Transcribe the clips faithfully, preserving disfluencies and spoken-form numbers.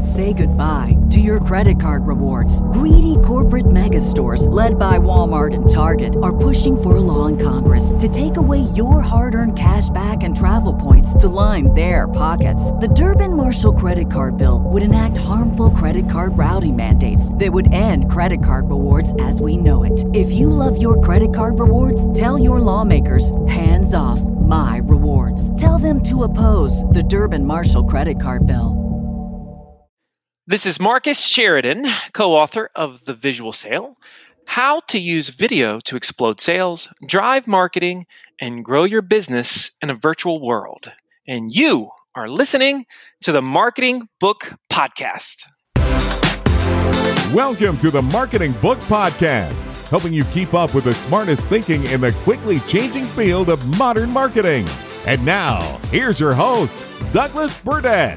Say goodbye to your credit card rewards. Greedy corporate mega stores, led by Walmart and Target, are pushing for a law in Congress to take away your hard-earned cash back and travel points to line their pockets. The Durbin-Marshall credit card bill would enact harmful credit card routing mandates that would end credit card rewards as we know it. If you love your credit card rewards, tell your lawmakers, hands off my rewards. Tell them to oppose the Durbin-Marshall credit card bill. This is Marcus Sheridan, co-author of The Visual Sale, How to Use Video to Explode Sales, Drive Marketing, and Grow Your Business in a Virtual World. And you are listening to the Marketing Book Podcast. Welcome to the Marketing Book Podcast, helping you keep up with the smartest thinking in the quickly changing field of modern marketing. And now, here's your host, Douglas Burdett.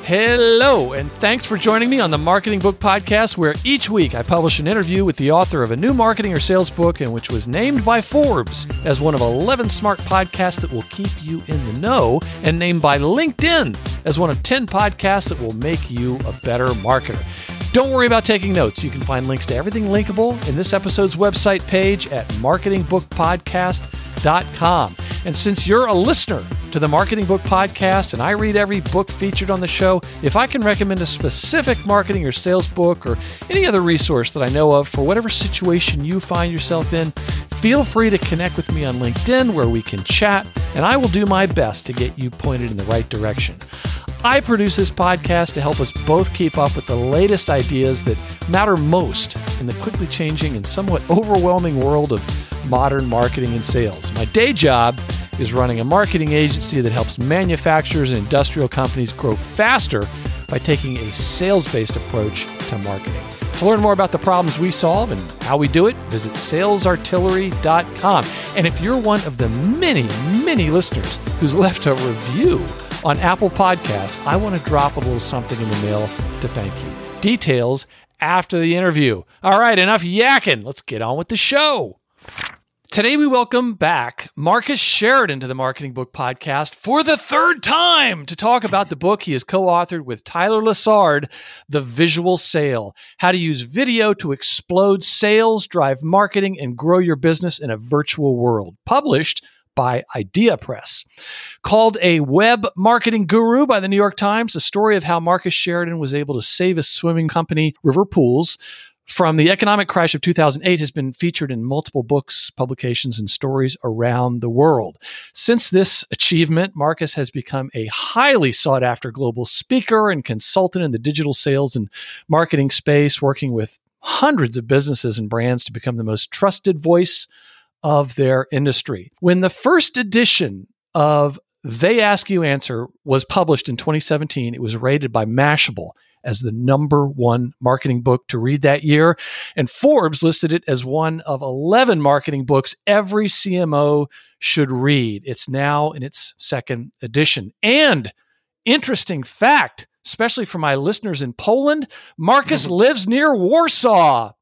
Hello, and thanks for joining me on the Marketing Book Podcast, where each week I publish an interview with the author of a new marketing or sales book, and which was named by Forbes as one of eleven smart podcasts that will keep you in the know, and named by LinkedIn as one of ten podcasts that will make you a better marketer. Don't worry about taking notes. You can find links to everything linkable in this episode's website page at marketing book podcast dot com. And since you're a listener to the Marketing Book Podcast and I read every book featured on the show, if I can recommend a specific marketing or sales book or any other resource that I know of for whatever situation you find yourself in, feel free to connect with me on LinkedIn where we can chat, and I will do my best to get you pointed in the right direction. I produce this podcast to help us both keep up with the latest ideas that matter most in the quickly changing and somewhat overwhelming world of modern marketing and sales. My day job is running a marketing agency that helps manufacturers and industrial companies grow faster by taking a sales-based approach to marketing. To learn more about the problems we solve and how we do it, visit sales artillery dot com. And if you're one of the many, many listeners who's left a review on Apple Podcasts, I want to drop a little something in the mail to thank you. Details after the interview. All right, enough yakking. Let's get on with the show. Today we welcome back Marcus Sheridan to the Marketing Book Podcast for the third time to talk about the book he has co-authored with Tyler Lessard, The Visual Sale, How to Use Video to Explode Sales, Drive Marketing, and Grow Your Business in a Virtual World, published by Idea Press. Called a web marketing guru by the New York Times, the story of how Marcus Sheridan was able to save his swimming company, River Pools, from the economic crash of two thousand eight has been featured in multiple books, publications, and stories around the world. Since this achievement, Marcus has become a highly sought-after global speaker and consultant in the digital sales and marketing space, working with hundreds of businesses and brands to become the most trusted voice of their industry. When the first edition of They Ask You Answer was published in twenty seventeen, it was rated by Mashable as the number one marketing book to read that year. And Forbes listed it as one of eleven marketing books every C M O should read. It's now in its second edition. And interesting fact, especially for my listeners in Poland, Marcus lives near Warsaw.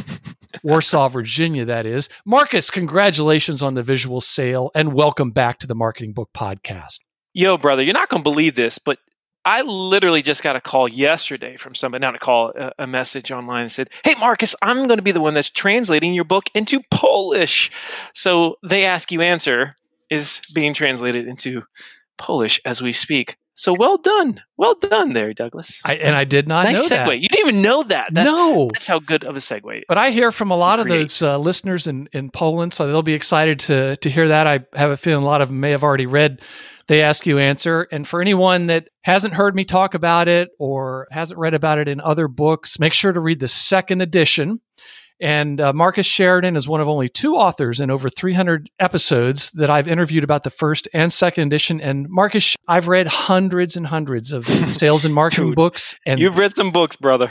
Warsaw, Virginia, that is. Marcus, congratulations on The Visual Sale and welcome back to the Marketing Book Podcast. Yo, brother, you're not going to believe this, but I literally just got a call yesterday from somebody, not a call, a, a message online and said, hey, Marcus, I'm going to be the one that's translating your book into Polish. So They Ask You Answer is being translated into Polish as we speak. So well done. Well done there, Douglas. I, and I did not nice know segue. that. You didn't even know that. That's, no. That's how good of a segue. But I hear from a lot of Create. those uh, listeners in, in Poland, so they'll be excited to to hear that. I have a feeling a lot of them may have already read They Ask You Answer. And for anyone that hasn't heard me talk about it or hasn't read about it in other books, make sure to read the second edition. And uh, Marcus Sheridan is one of only two authors in over three hundred episodes that I've interviewed about the first and second edition. And Marcus, I've read hundreds and hundreds of sales and marketing Dude, books. And you've read some books, brother.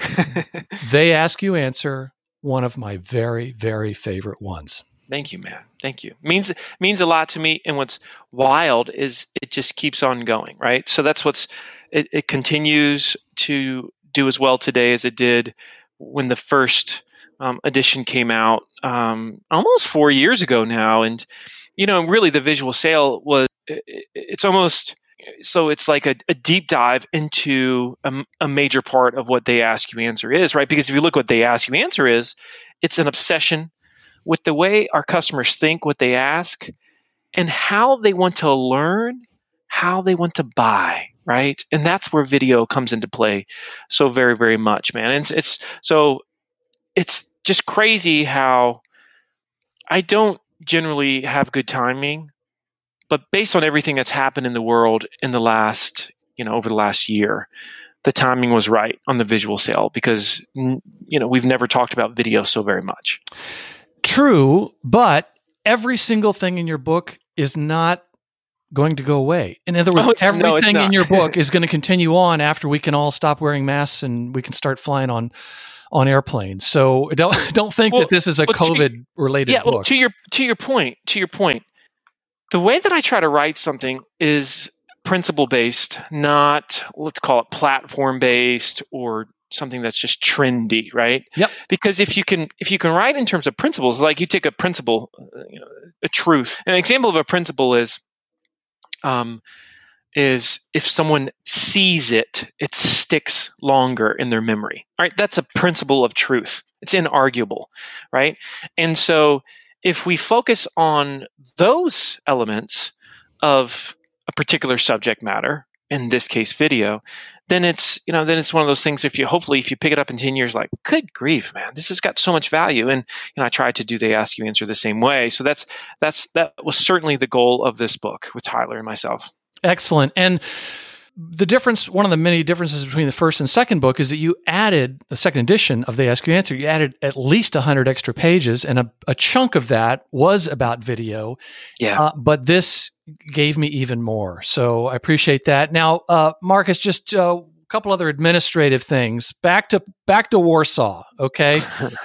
They Ask You Answer, one of my very, very favorite ones. Thank you, man. Thank you. Means means a lot to me. And what's wild is it just keeps on going, right? So that's what's it, it continues to do as well today as it did when the first Um, edition came out um, almost four years ago now. And, you know, really the Visual Sale was, it, it's almost, so it's like a, a deep dive into a, a major part of what They Ask You Answer is, right? Because if you look what They Ask You Answer is, it's an obsession with the way our customers think, what they ask, and how they want to learn, how they want to buy, right? And that's where video comes into play so very, very much, man. And it's, it's so it's just crazy how I don't generally have good timing, but based on everything that's happened in the world in the last, you know, over the last year, the timing was right on the visual sale because, you know, we've never talked about video so very much. True, but every single thing in your book is not going to go away. In other words, oh, everything no, in your book is going to continue on after we can all stop wearing masks and we can start flying on on airplanes. So don't don't think well, that this is a well, COVID related yeah, book. Well, to your to your point, to your point, the way that I try to write something is principle based, not let's call it platform based or something that's just trendy, right? Yep. Because if you can if you can write in terms of principles, like you take a principle, you know, a truth. An example of a principle is um is if someone sees it, it sticks longer in their memory. All right, that's a principle of truth. It's inarguable, right? And so if we focus on those elements of a particular subject matter, in this case video, then it's, you know, then it's one of those things, if you hopefully if you pick it up in ten years, like, good grief, man, this has got so much value. And you know, I tried to do They Ask You Answer the same way. So that's that's that was certainly the goal of this book with Tyler and myself. Excellent. And the difference, one of the many differences between the first and second book is that you added, the second edition of They Ask You Answer, you added at least one hundred extra pages, and a, a chunk of that was about video. Yeah. Uh, but this gave me even more. So I appreciate that. Now, uh, Marcus, just uh, a couple other administrative things. Back to back to Warsaw, okay?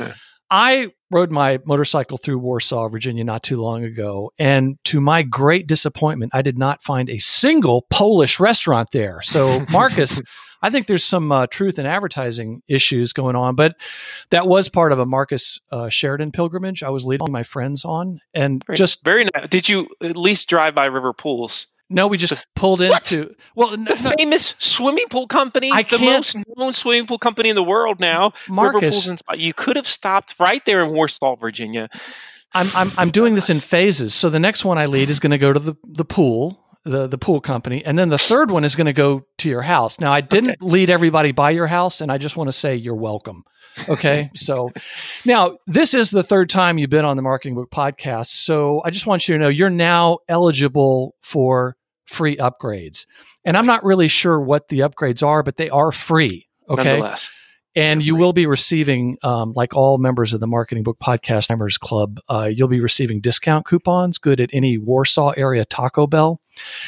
I rode my motorcycle through Warsaw, Virginia, not too long ago. And to my great disappointment, I did not find a single Polish restaurant there. So, Marcus, I think there's some uh, truth in advertising issues going on. But that was part of a Marcus uh, Sheridan pilgrimage I was leading my friends on. And very, just very nice. Did you at least drive by River Pools? No, we just the, pulled into what? well the no, famous swimming pool company, I the most known swimming pool company in the world now. Marcus, River Pools and Spa. You could have stopped right there in Warsaw, Virginia. I'm I'm I'm doing this in phases. So the next one I lead is going to go to the the pool, the the pool company, and then the third one is going to go to your house. Now I didn't okay. lead everybody by your house, and I just want to say you're welcome. Okay. So now this is the third time you've been on the Marketing Book Podcast. So I just want you to know you're now eligible for free upgrades. And I'm not really sure what the upgrades are, but they are free. Okay. Nonetheless. And you will be receiving, um, like all members of the Marketing Book Podcast Members Club, uh, you'll be receiving discount coupons good at any Warsaw area Taco Bell.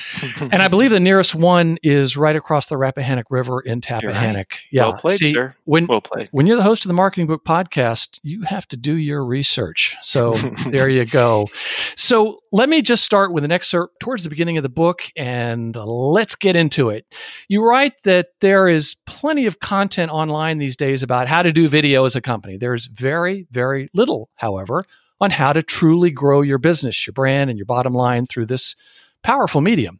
And I believe the nearest one is right across the Rappahannock River in Tappahannock. Right. Yeah. Well played, See, sir. When, well played. When you're the host of the Marketing Book Podcast, you have to do your research. So there you go. So let me just start with an excerpt towards the beginning of the book, and let's get into it. You write that there is plenty of content online these days about how to do video as a company. There's very, very little, however, on how to truly grow your business, your brand, and your bottom line through this powerful medium.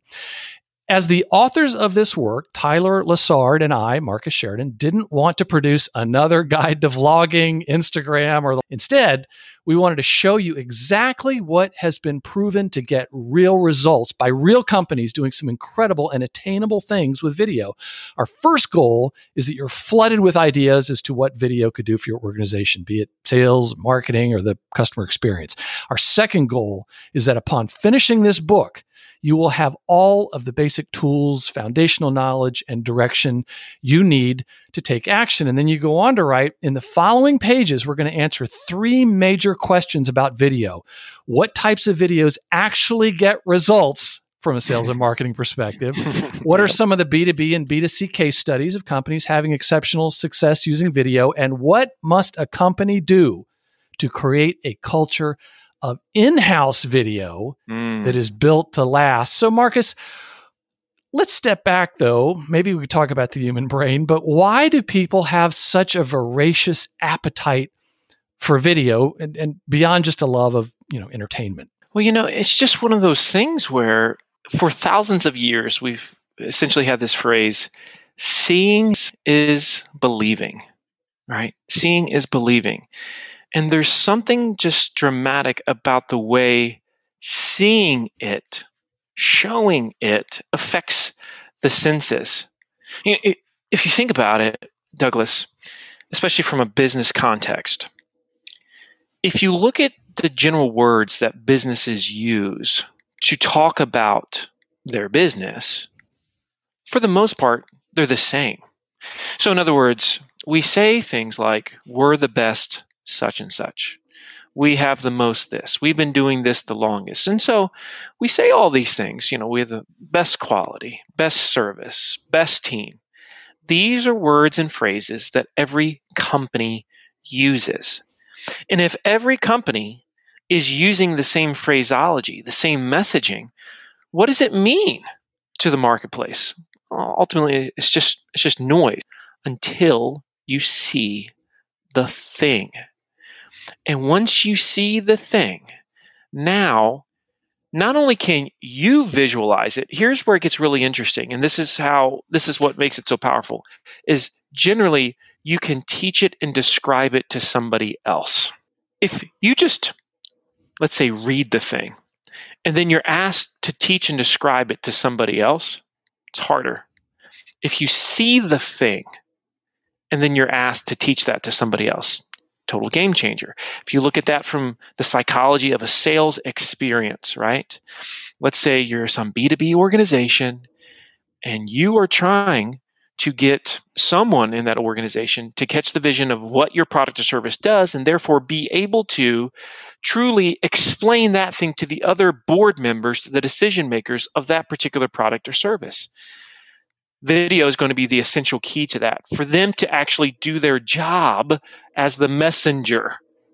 As the authors of this work, Tyler Lessard and I, Marcus Sheridan, didn't want to produce another guide to vlogging, Instagram, or instead, we wanted to show you exactly what has been proven to get real results by real companies doing some incredible and attainable things with video. Our first goal is that you're flooded with ideas as to what video could do for your organization, be it sales, marketing, or the customer experience. Our second goal is that upon finishing this book, you will have all of the basic tools, foundational knowledge, and direction you need to take action. And then you go on to write, in the following pages, we're going to answer three major questions about video. What types of videos actually get results from a sales and marketing perspective? What are some of the B two B and B two C case studies of companies having exceptional success using video? And what must a company do to create a culture of in-house video mm. that is built to last? So, Marcus, let's step back, though. Maybe we could talk about the human brain, but why do people have such a voracious appetite for video and, and beyond just a love of, you know, entertainment? Well, you know, it's just one of those things where for thousands of years, we've essentially had this phrase, seeing is believing, right? Seeing is believing. And there's something just dramatic about the way seeing it, showing it, affects the senses. You know, it, if you think about it, Douglas, especially from a business context, if you look at the general words that businesses use to talk about their business, for the most part, they're the same. So in other words, we say things like, we're the best such and such. We have the most this. We've been doing this the longest. And so we say all these things. You know, we have the best quality, best service, best team. These are words and phrases that every company uses. And if every company is using the same phraseology, the same messaging, what does it mean to the marketplace? Well, ultimately, it's just it's just noise until you see the thing. And once you see the thing, now, not only can you visualize it, here's where it gets really interesting, and this is how this is what makes it so powerful, is generally you can teach it and describe it to somebody else. If you just, let's say, read the thing, and then you're asked to teach and describe it to somebody else, it's harder. If you see the thing, and then you're asked to teach that to somebody else, total game changer. If you look at that from the psychology of a sales experience, right? Let's say you're some B two B organization, and you are trying to get someone in that organization to catch the vision of what your product or service does, and therefore be able to truly explain that thing to the other board members, the decision makers of that particular product or service. Video is going to be the essential key to that, for them to actually do their job as the messenger.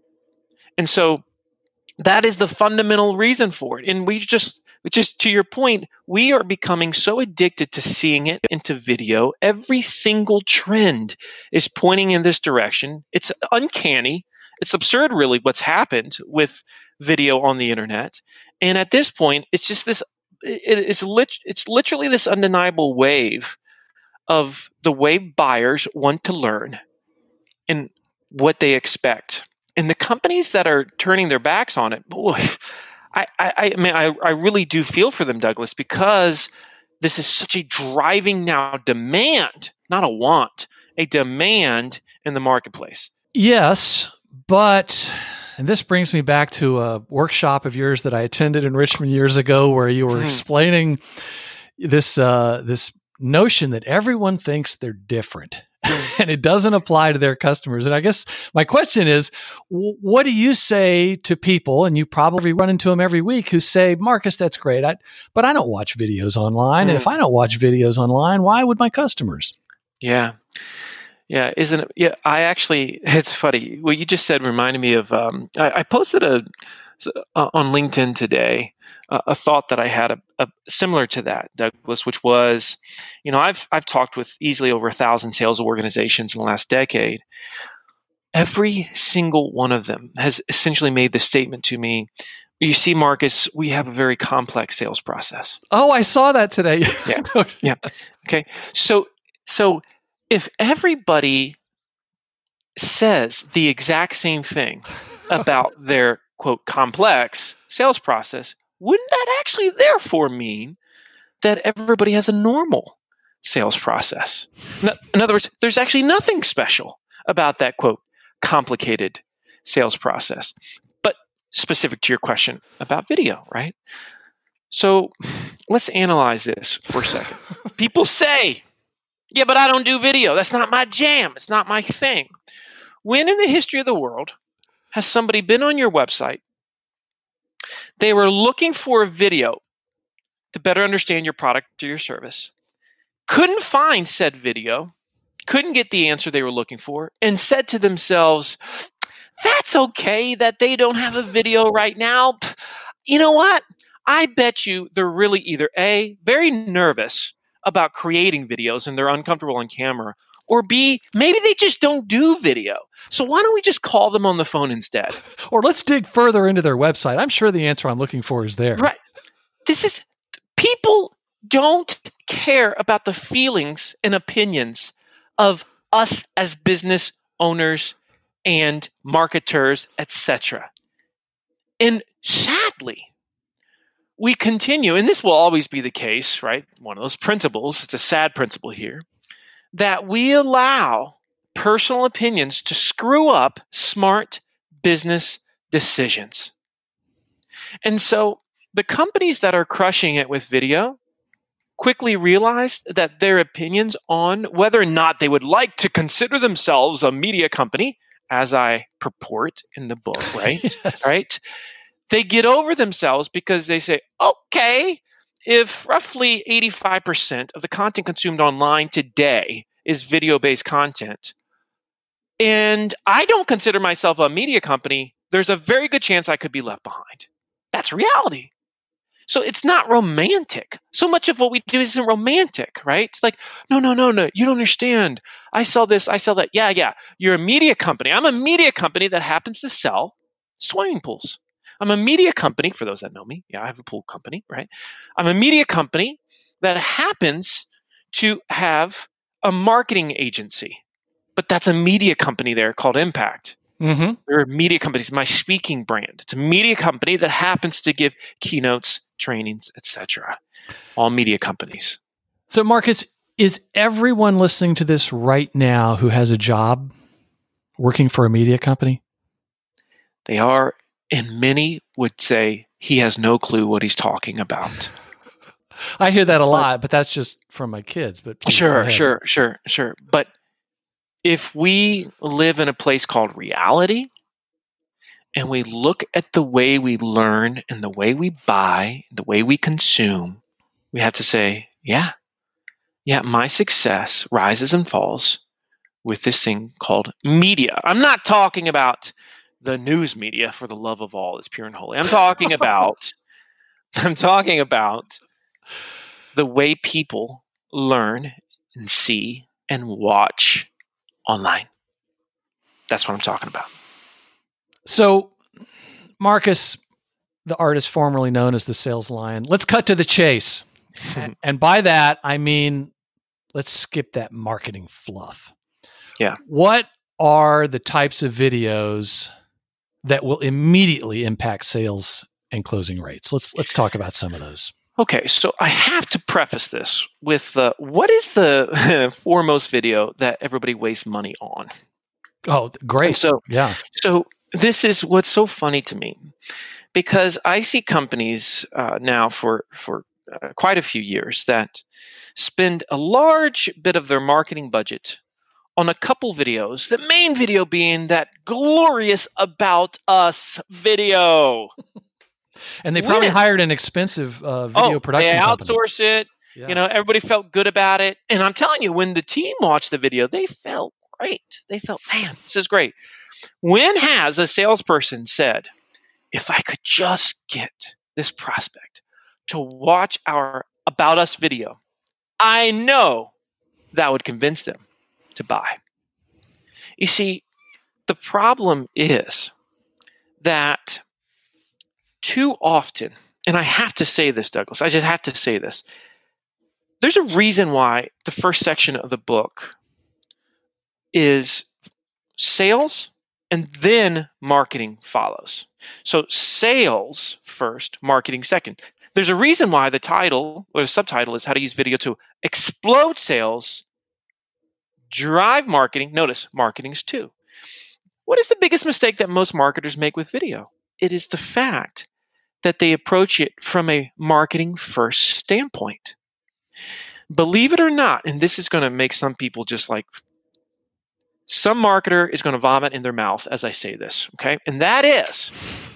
And so that is the fundamental reason for it. And we just, just to your point, we are becoming so addicted to seeing it into video. Every single trend is pointing in this direction. It's uncanny. It's absurd, really, what's happened with video on the internet. And at this point, it's just this, it, it's, lit, it's literally this undeniable wave of the way buyers want to learn and what they expect. And the companies that are turning their backs on it, boy, I, I, I mean, I, I really do feel for them, Douglas, because this is such a driving now demand, not a want, a demand in the marketplace. Yes, but, and this brings me back to a workshop of yours that I attended in Richmond years ago, where you were hmm. explaining this uh, this notion that everyone thinks they're different. And it doesn't apply to their customers. And I guess my question is, w- what do you say to people, and you probably run into them every week, who say, Marcus, that's great, I, but I don't watch videos online. Mm. And if I don't watch videos online, why would my customers? Yeah. Yeah. Isn't it? Yeah. I actually, it's funny. What you just said reminded me of, um, I, I posted a, uh, on LinkedIn today, uh, a thought that I had a, a, similar to that, Douglas, which was, you know, I've I've talked with easily over a thousand sales organizations in the last decade. Every single one of them has essentially made the statement to me, you see, Marcus, we have a very complex sales process. Oh, I saw that today. yeah. Yeah. Okay. So so if everybody says the exact same thing about their, quote, complex sales process, wouldn't that actually therefore mean that everybody has a normal sales process? In other words, there's actually nothing special about that, quote, complicated sales process. But specific to your question about video, right? So let's analyze this for a second. People say, yeah, but I don't do video. That's not my jam. It's not my thing. When in the history of the world has somebody been on your website, they were looking for a video to better understand your product or your service, couldn't find said video, couldn't get the answer they were looking for, and said to themselves, that's okay that they don't have a video right now. You know what? I bet you they're really either A, very nervous about creating videos and they're uncomfortable on camera, or B, maybe they just don't do video. So why don't we just call them on the phone instead? Or let's dig further into their website. I'm sure the answer I'm looking for is there. Right. This is, people people don't care about the feelings and opinions of us as business owners and marketers, et cetera. And sadly, we continue, and this will always be the case, right? One of those principles, it's a sad principle here, that we allow personal opinions to screw up smart business decisions. And so the companies that are crushing it with video quickly realized that their opinions on whether or not they would like to consider themselves a media company, as I purport in the book, right? Yes. Right? They get over themselves because they say, okay, if roughly eighty-five percent of the content consumed online today is video-based content, and I don't consider myself a media company, there's a very good chance I could be left behind. That's reality. So it's not romantic. So much of what we do isn't romantic, right? It's like, no, no, no, no, you don't understand. I sell this, I sell that. Yeah, yeah, you're a media company. I'm a media company that happens to sell swimming pools. I'm a media company, for those that know me. Yeah, I have a pool company, right? I'm a media company that happens to have a marketing agency. But that's a media company there called Impact. Mm-hmm. There are media companies. My speaking brand. It's a media company that happens to give keynotes, trainings, et cetera. All media companies. So, Marcus, is everyone listening to this right now who has a job working for a media company? They are, and many would say he has no clue what he's talking about. I hear that a lot, but that's just from my kids. But please, go Sure, ahead. sure, sure, sure. But if we live in a place called reality, and we look at the way we learn and the way we buy, the way we consume, we have to say, yeah, yeah, my success rises and falls with this thing called media. I'm not talking about the news media, for the love of all is pure and holy. I'm talking about, I'm talking about the way people learn and see and watch online. That's what I'm talking about. So, Marcus, the artist formerly known as the Sales Lion, let's cut to the chase. and, and by that, I mean, let's skip that marketing fluff. Yeah. What are the types of videos that will immediately impact sales and closing rates? Let's let's talk about some of those. Okay, so I have to preface this with uh, what is the foremost video that everybody wastes money on? Oh, great. And so, yeah. So this is what's so funny to me, because I see companies uh, now for for uh, quite a few years that spend a large bit of their marketing budget on a couple videos, the main video being that glorious About Us video. And they probably When? hired an expensive uh, video oh, production they company. outsource it. Yeah. You know, everybody felt good about it. And I'm telling you, when the team watched the video, they felt great. They felt, man, this is great. When has a salesperson said, if I could just get this prospect to watch our About Us video, I know that would convince them to buy. You see, the problem is that too often, and I have to say this, Douglas, I just have to say this. There's a reason why the first section of the book is sales and then marketing follows. So sales first, marketing second. There's a reason why the title or the subtitle is how to use video to explode sales, drive marketing. Notice marketing's two. What is the biggest mistake that most marketers make with video? It is the fact that they approach it from a marketing first standpoint. Believe it or not, and this is going to make some people just like, some marketer is going to vomit in their mouth as I say this, okay? And that is,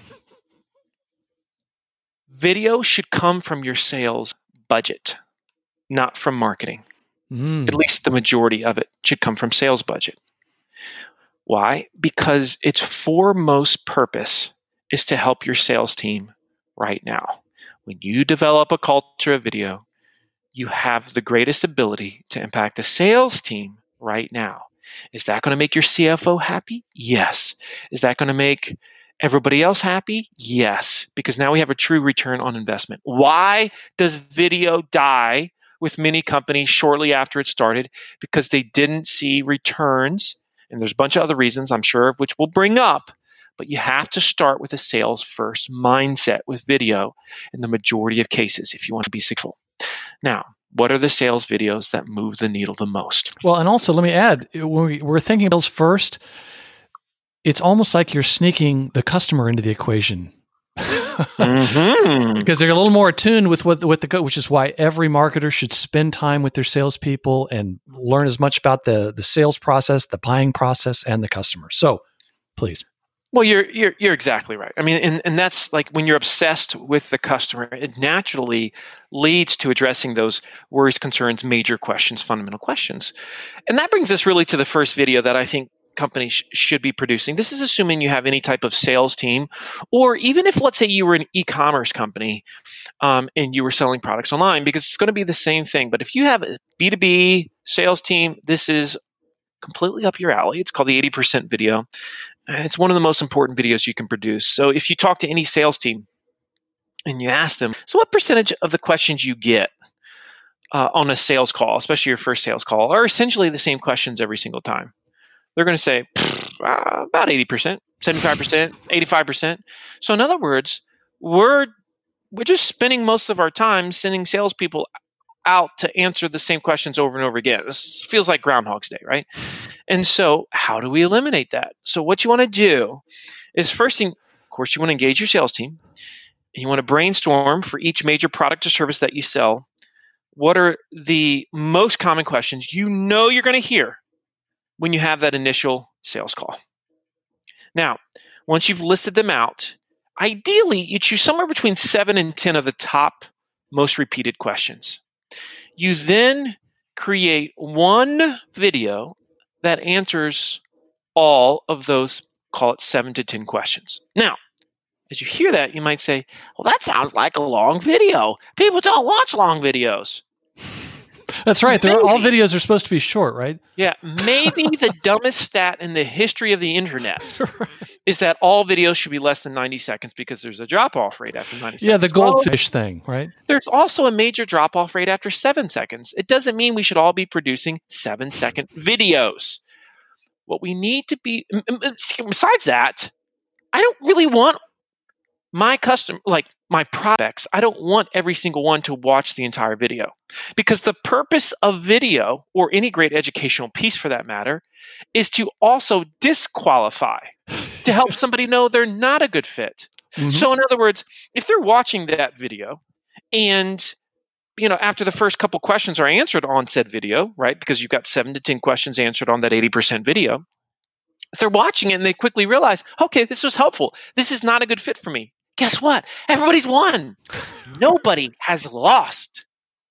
video should come from your sales budget, not from marketing. Mm. At least the majority of it should come from sales budget. Why? Because its foremost purpose is to help your sales team right now. When you develop a culture of video, you have the greatest ability to impact the sales team right now. Is that going to make your C F O happy? Yes. Is that going to make Everybody else happy? Yes, because now we have a true return on investment. Why does video die with many companies shortly after it started? Because they didn't see returns. And there's a bunch of other reasons, I'm sure, of which we'll bring up. But you have to start with a sales first mindset with video in the majority of cases if you want to be successful. Now, what are the sales videos that move the needle the most? Well, and also let me add, when we're thinking about sales first, it's almost like you're sneaking the customer into the equation. Mm-hmm. Because they're a little more attuned with what, what the, which is why every marketer should spend time with their salespeople and learn as much about the, the sales process, the buying process, and the customer. So please. Well, you're you're you're exactly right. I mean, and, and that's like when you're obsessed with the customer, it naturally leads to addressing those worries, concerns, major questions, fundamental questions. And that brings us really to the first video that I think companies sh- should be producing. This is assuming you have any type of sales team, or even if, let's say, you were an e-commerce company um, and you were selling products online, because it's going to be the same thing. But if you have a B two B sales team, this is completely up your alley. It's called the eighty percent video. It's one of the most important videos you can produce. So if you talk to any sales team and you ask them, so what percentage of the questions you get uh, on a sales call, especially your first sales call, are essentially the same questions every single time? They're going to say uh, about eighty percent, seventy-five percent, eighty-five percent. So in other words, we're we're just spending most of our time sending salespeople out to answer the same questions over and over again. This feels like Groundhog's Day, right? And so how do we eliminate that? So what you want to do is, first thing, of course, you want to engage your sales team, and you want to brainstorm for each major product or service that you sell. What are the most common questions you know you're going to hear when you have that initial sales call? Now, once you've listed them out, ideally you choose somewhere between seven and ten of the top most repeated questions. You then create one video that answers all of those, call it seven to ten questions. Now, as you hear that, you might say, well, that sounds like a long video. People don't watch long videos. That's right. They're, all videos are supposed to be short, right? Yeah. Maybe the dumbest stat in the history of the internet is that all videos should be less than ninety seconds because there's a drop-off rate after ninety seconds. Yeah, the goldfish well, thing, right? There's also a major drop-off rate after seven seconds. It doesn't mean we should all be producing seven-second videos. What we need to be, besides that, I don't really want my customer, like my prospects, I don't want every single one to watch the entire video, because the purpose of video, or any great educational piece for that matter, is to also disqualify, to help somebody know they're not a good fit. Mm-hmm. So in other words, if they're watching that video and, you know, after the first couple questions are answered on said video, right, because you've got seven to ten questions answered on that eighty percent video, if they're watching it and they quickly realize, okay, this was helpful, this is not a good fit for me, guess what? Everybody's won. Nobody has lost.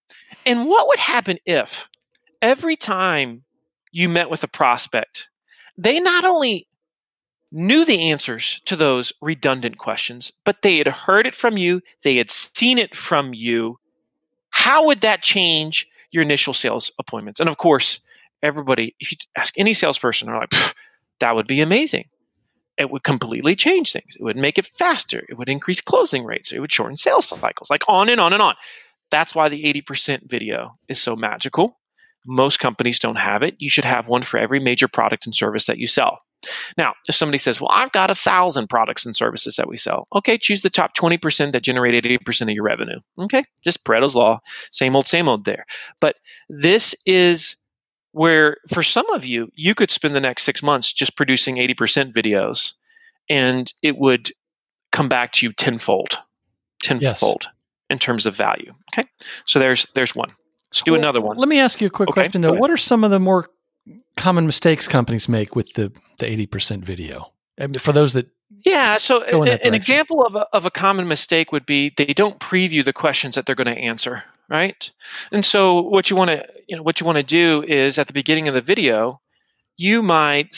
And what would happen if every time you met with a prospect, they not only knew the answers to those redundant questions, but they had heard it from you, they had seen it from you? How would that change your initial sales appointments? And of course, everybody, if you ask any salesperson, they're like, that would be amazing. It would completely change things. It would make it faster. It would increase closing rates. It would shorten sales cycles, like on and on and on. That's why the eighty percent video is so magical. Most companies don't have it. You should have one for every major product and service that you sell. Now, if somebody says, well, I've got a thousand products and services that we sell. Okay, choose the top twenty percent that generate eighty percent of your revenue. Okay, just Pareto's law, same old, same old there. But this is where, for some of you, you could spend the next six months just producing eighty percent videos, and it would come back to you tenfold, tenfold yes. in terms of value. Okay, so there's there's one. Let's do well, another one. Let me ask you a quick okay, question, though. What are some of the more common mistakes companies make with the, the eighty percent video? I mean, for those that yeah, so a, an example of a, of a common mistake would be they don't preview the questions that they're going to answer, right? And so what you want to you know what you want to do is at the beginning of the video, you might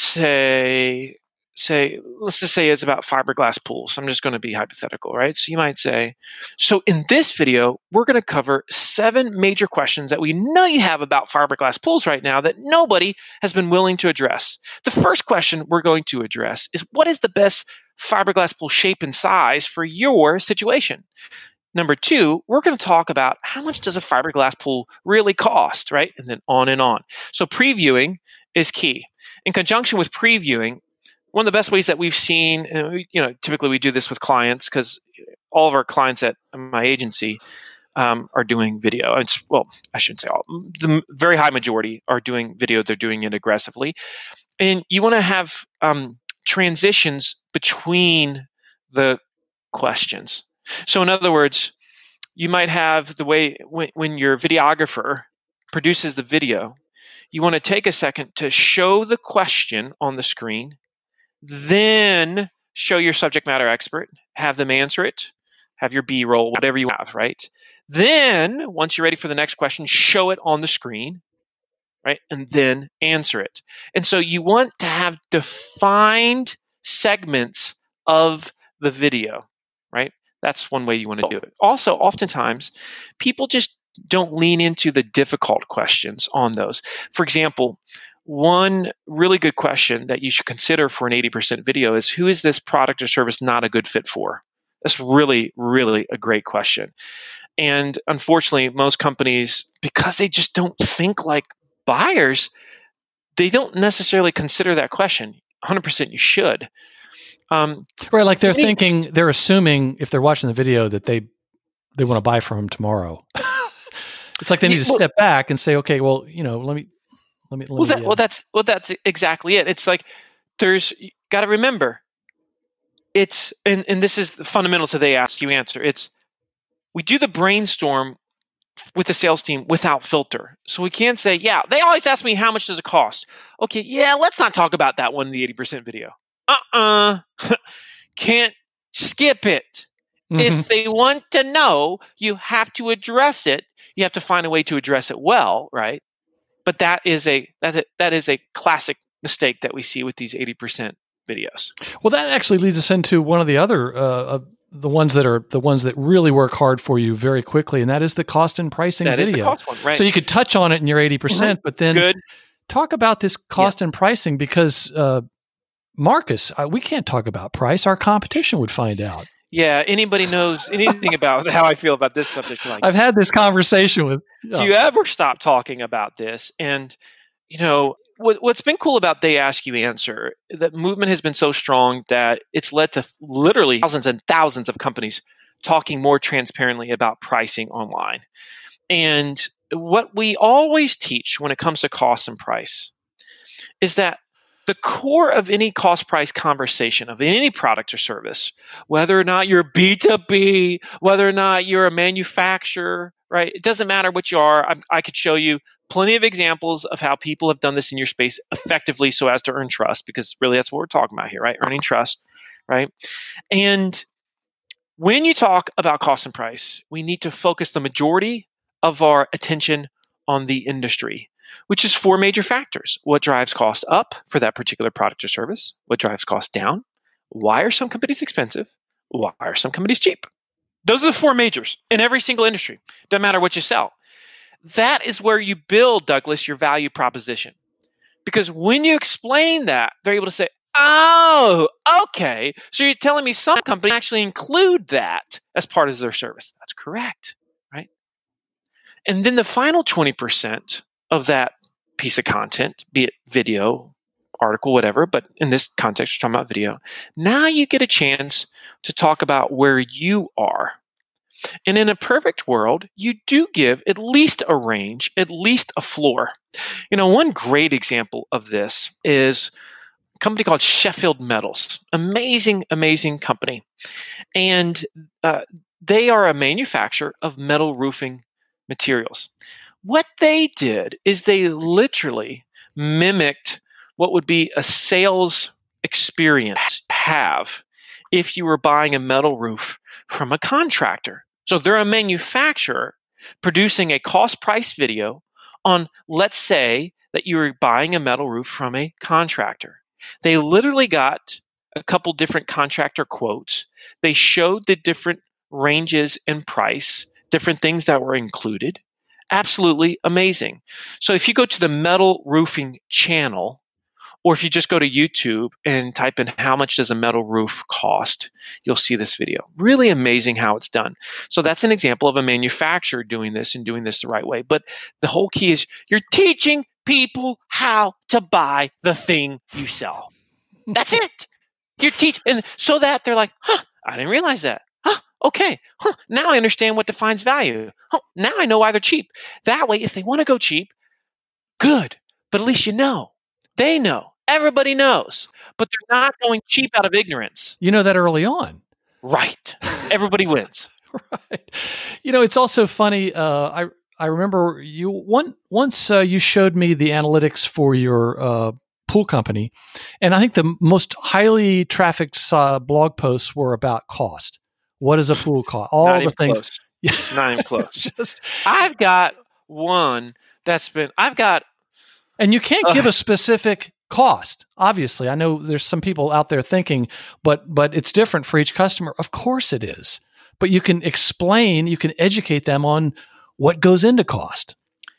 say say let's just say it's about fiberglass pools. I'm just going to be hypothetical, right? So you might say, so in this video, we're going to cover seven major questions that we know you have about fiberglass pools right now that nobody has been willing to address. The first question we're going to address is, what is the best fiberglass pool shape and size for your situation. Number two, we're going to talk about how much does a fiberglass pool really cost, right? And then on and on. So previewing is key. In conjunction with previewing, one of the best ways that we've seen, and we, you know, typically we do this with clients because all of our clients at my agency um, are doing video. It's, well, I shouldn't say all. The very high majority are doing video. They're doing it aggressively. And you want to have um, transitions between the questions. So in other words, you might have the way when, when your videographer produces the video, you want to take a second to show the question on the screen, then show your subject matter expert, have them answer it, have your B-roll, whatever you have, right? Then, once you're ready for the next question, show it on the screen, right? And then answer it. And so you want to have defined segments of the video, right? That's one way you want to do it. Also, oftentimes, people just don't lean into the difficult questions on those. For example, one really good question that you should consider for an eighty percent video is, who is this product or service not a good fit for? That's really, really a great question. And unfortunately, most companies, because they just don't think like buyers, they don't necessarily consider that question. one hundred percent you should. Um, right, like they're thinking, they're assuming if they're watching the video that they they want to buy from them tomorrow. It's like they need to step back and say, okay, well, you know, let me, let me, let well, that, me. Uh, well, that's well, that's exactly it. It's like there's you got to remember, it's and and this is the fundamentals that they ask you answer. It's we do the brainstorm with the sales team without filter, so we can't say, yeah, they always ask me how much does it cost. Okay, yeah, let's not talk about that one in the eighty percent video. Uh-uh. Can't skip it. Mm-hmm. If they want to know, you have to address it. You have to find a way to address it well, right? But that is a that that is a classic mistake that we see with these eighty percent videos. Well, that actually leads us into one of the other uh, uh, the ones that are the ones that really work hard for you very quickly, and that is the cost and pricing that video. Is the cost one, right? So you could touch on it in your eighty percent, mm-hmm. but then Good. talk about this cost yeah. and pricing because uh, Marcus, uh, we can't talk about price. Our competition would find out. Yeah, anybody knows anything about how I feel about this subject? Like, I've had this conversation with. Oh. Do you ever stop talking about this? And you know what, what's been cool about They Ask You Answer, that movement has been so strong that it's led to literally thousands and thousands of companies talking more transparently about pricing online. And what we always teach when it comes to cost and price is that the core of any cost price conversation of any product or service, whether or not you're B two B, whether or not you're a manufacturer, right? It doesn't matter what you are. I, I could show you plenty of examples of how people have done this in your space effectively so as to earn trust, because really that's what we're talking about here, right? Earning trust, right? And when you talk about cost and price, we need to focus the majority of our attention on the industry, which is four major factors. What drives cost up for that particular product or service? What drives cost down? Why are some companies expensive? Why are some companies cheap? Those are the four majors in every single industry. Doesn't matter what you sell. That is where you build, Douglas, your value proposition. Because when you explain that, they're able to say, oh, okay. So you're telling me some companies actually include that as part of their service. That's correct, right? And then the final twenty percent of that piece of content, be it video, article, whatever, but in this context, we're talking about video. Now you get a chance to talk about where you are. And in a perfect world, you do give at least a range, at least a floor. You know, one great example of this is a company called Sheffield Metals. Amazing, amazing company. And uh, they are a manufacturer of metal roofing materials. What they did is they literally mimicked what would be a sales experience have if you were buying a metal roof from a contractor. So they're a manufacturer producing a cost price video on, let's say, that you were buying a metal roof from a contractor. They literally got a couple different contractor quotes. They showed the different ranges in price, different things that were included. Absolutely amazing. So if you go to the metal roofing channel Or if you just go to YouTube and type in how much does a metal roof cost, you'll see this video. Really amazing how it's done. So that's an example of a manufacturer doing this and doing this the right way. But the whole key is you're teaching people how to buy the thing you sell. That's it. You're teaching, and so that they're like, huh, I didn't realize that. Huh, okay. Huh, now I understand what defines value. Huh, now I know why they're cheap. That way, if they want to go cheap, good. But at least you know. They know. Everybody knows. But they're not going cheap out of ignorance. You know that early on. Right. Everybody wins. Right. You know, it's also funny. Uh, I I remember you one once uh, you showed me the analytics for your uh, pool company, and I think the most highly trafficked uh, blog posts were about cost. What does a pool cost? All Not the even things. Close. Not even close. Just, I've got one that's been. I've got. And you can't uh, give a specific cost. Obviously, I know there's some people out there thinking, but but it's different for each customer. Of course it is. But you can explain, you can educate them on what goes into cost.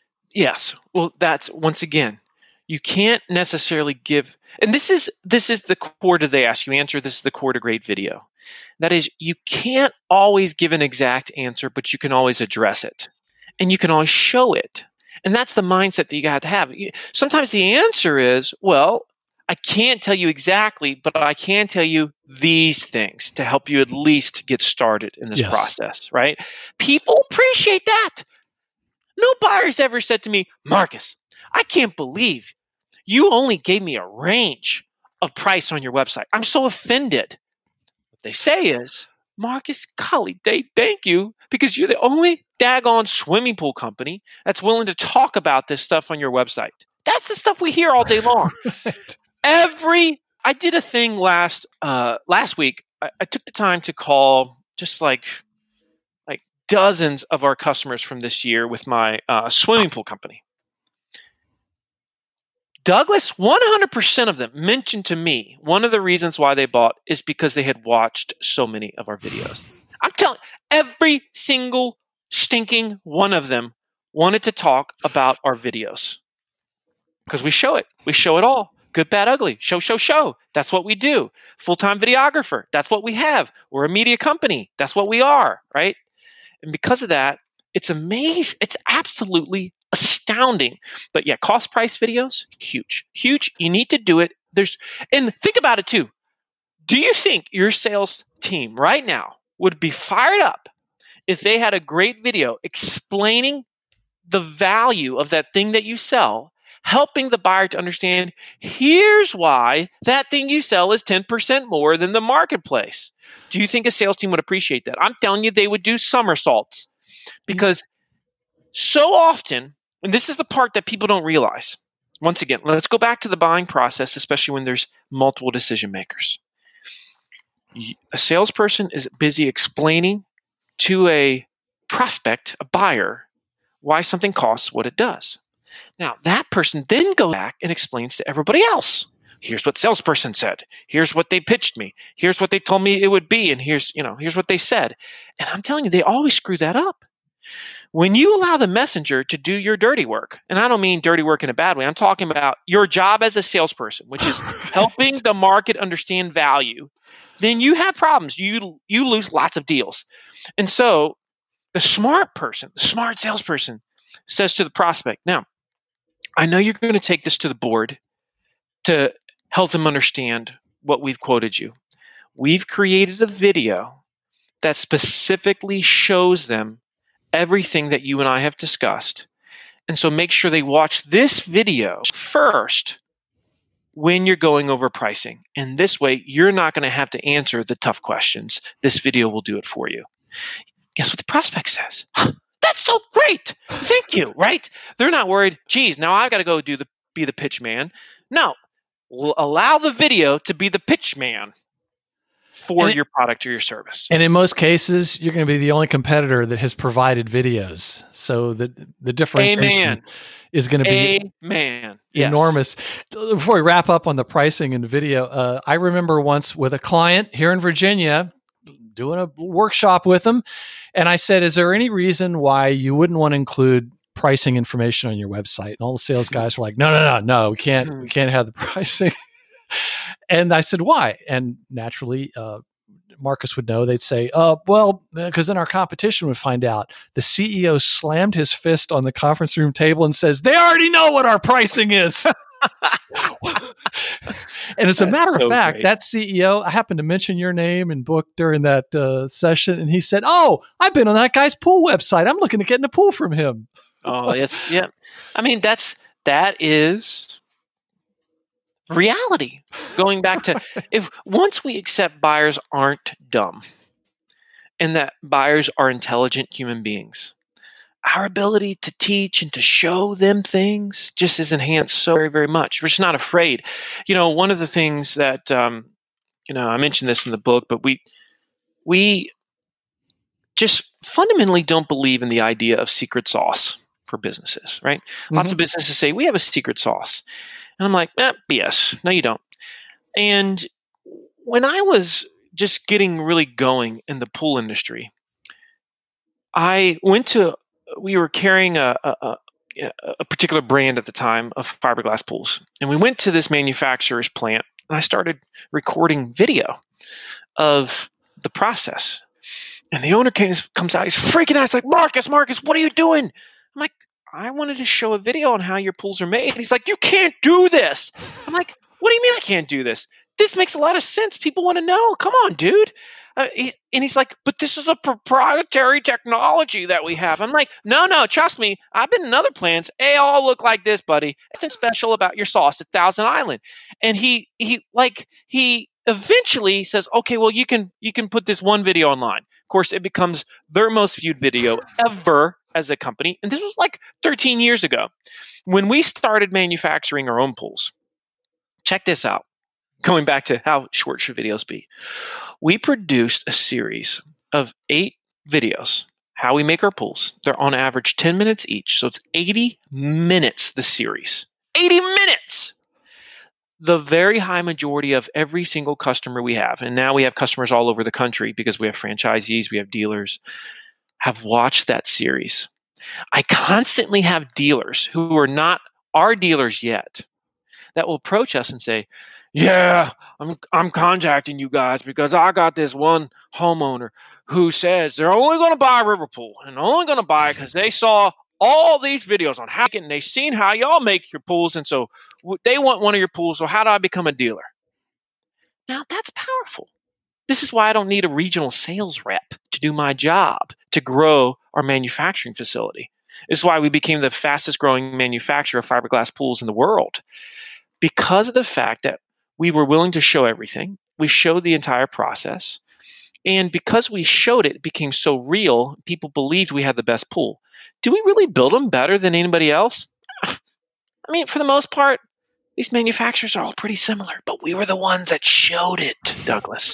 Yes. Well, that's once again, you can't necessarily give, and this is this is the core to they ask you answer. This is the core to great video. That is, you can't always give an exact answer, but you can always address it, and you can always show it. And that's the mindset that you got to have. Sometimes the answer is, well, I can't tell you exactly, but I can tell you these things to help you at least get started in this yes. process, right? People appreciate that. No buyer's ever said to me, Marcus, I can't believe you only gave me a range of price on your website. I'm so offended. What they say is, Marcus, golly, they thank you because you're the only daggone swimming pool company that's willing to talk about this stuff on your website. That's the stuff we hear all day long. Right. Every, I did a thing last uh, last week. I, I took the time to call just like like dozens of our customers from this year with my uh, swimming pool company. Douglas, one hundred percent of them mentioned to me one of the reasons why they bought is because they had watched so many of our videos. I'm telling every single stinking one of them wanted to talk about our videos because we show it. We show it all. Good, bad, ugly. Show, show, show. That's what we do. Full-time videographer. That's what we have. We're a media company. That's what we are, right? And because of that, it's amazing. It's absolutely astounding. But yeah, cost price videos, huge, huge. You need to do it. There's, and think about it too. Do you think your sales team right now would be fired up if they had a great video explaining the value of that thing that you sell, helping the buyer to understand, here's why that thing you sell is ten percent more than the marketplace? Do you think a sales team would appreciate that? I'm telling you, they would do somersaults because so often, and this is the part that people don't realize. Once again, let's go back to the buying process, especially when there's multiple decision makers. A salesperson is busy explaining to a prospect, a buyer, why something costs what it does. Now, that person then goes back and explains to everybody else. Here's what salesperson said. Here's what they pitched me. Here's what they told me it would be. And here's, you know, here's what they said. And I'm telling you, they always screw that up. When you allow the messenger to do your dirty work, and I don't mean dirty work in a bad way, I'm talking about your job as a salesperson, which is helping the market understand value, then you have problems. You you lose lots of deals. And so the smart person, the smart salesperson says to the prospect, now, I know you're going to take this to the board to help them understand what we've quoted you. We've created a video that specifically shows them everything that you and I have discussed. And so make sure they watch this video first when you're going over pricing. And this way, you're not going to have to answer the tough questions. This video will do it for you. Guess what the prospect says? That's so great. Thank you, right? They're not worried, geez, now I've got to go do the be the pitch man. No, we'll allow the video to be the pitch man for and your product or your service. And in most cases, you're going to be the only competitor that has provided videos. So the, the differentiation Amen. is going to be Amen. enormous. Yes. Before we wrap up on the pricing and the video, uh, I remember once with a client here in Virginia doing a workshop with them. And I said, is there any reason why you wouldn't want to include pricing information on your website. And all the sales guys were like, no, no, no, no, we can't, we can't have the pricing. And I said, why? And naturally, uh, Marcus would know. They'd say, uh, well, because then our competition would find out. The C E O slammed his fist on the conference room table and says, they already know what our pricing is. And as a matter of so fact, great. That C E O, I happened to mention your name and book during that uh, session. And he said, oh, I've been on that guy's pool website. I'm looking to get in a pool from him. Oh, it's, yeah. I mean, that's, that is reality. Going back to, if once we accept buyers aren't dumb and that buyers are intelligent human beings, our ability to teach and to show them things just is enhanced so very, very much. We're just not afraid. You know, one of the things that, um, you know, I mentioned this in the book, but we, we just fundamentally don't believe in the idea of secret sauce for businesses, right? Mm-hmm. Lots of businesses say, we have a secret sauce. And I'm like, eh, B S. No, you don't. And when I was just getting really going in the pool industry, I went to, we were carrying a, a, a particular brand at the time of fiberglass pools. And we went to this manufacturer's plant and I started recording video of the process. And the owner came, comes out, he's freaking out. He's like, Marcus, Marcus, what are you doing? I'm like, I wanted to show a video on how your pools are made. He's like, you can't do this. I'm like, what do you mean I can't do this? This makes a lot of sense. People want to know. Come on, dude. Uh, he, and he's like, but this is a proprietary technology that we have. I'm like, no, no, trust me. I've been in other plants. They all look like this, buddy. Nothing special about your sauce at Thousand Island. And he, he like, he eventually says, okay, well, you can, you can put this one video online. Of course, it becomes their most viewed video ever as a company. And this was like thirteen years ago when we started manufacturing our own pools. Check this out. Going back to how short should videos be. We produced a series of eight videos, how we make our pools. They're on average ten minutes each. So it's eighty minutes, the series. eighty minutes! The very high majority of every single customer we have, and now we have customers all over the country because we have franchisees, we have dealers, have watched that series. I constantly have dealers who are not our dealers yet that will approach us and say, yeah, I'm I'm contacting you guys because I got this one homeowner who says they're only going to buy a river pool and only going to buy it because they saw all these videos on how and they've seen how y'all make your pools, and so they want one of your pools. So how do I become a dealer? Now that's powerful. This is why I don't need a regional sales rep to do my job to grow our manufacturing facility. This is why we became the fastest growing manufacturer of fiberglass pools in the world, because of the fact that we were willing to show everything. We showed the entire process. And because we showed it, it became so real, people believed we had the best pool. Do we really build them better than anybody else? I mean, for the most part, these manufacturers are all pretty similar, but we were the ones that showed it, Douglas.